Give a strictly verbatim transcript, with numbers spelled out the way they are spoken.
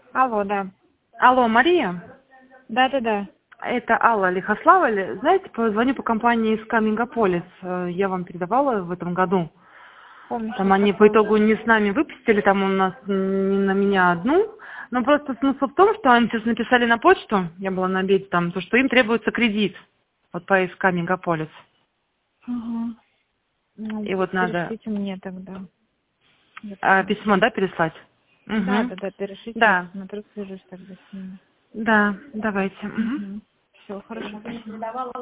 Алло, да. Алло, Мария? Да-да-да. Это Алла Лихославль. Знаете, позвоню по компании СК Мегаполис. Э, Я вам передавала в этом году. Помню, Там что они по такое. итогу не с нами выпустили, там у нас не на меня одну. Но просто смысл в том, что они сейчас написали на почту, я была на обеде там, то, что им требуется кредит. Вот по СК Мегаполис. Ага. Ну, И вот надо перешлите мне тогда. Я а, письмо, посмотрю. да, переслать? Да, Угу. да, да, перешлите, я Да, посмотрю, свяжусь тогда с ними. да, давайте. Мгм. Угу. Все, хорошо, спасибо.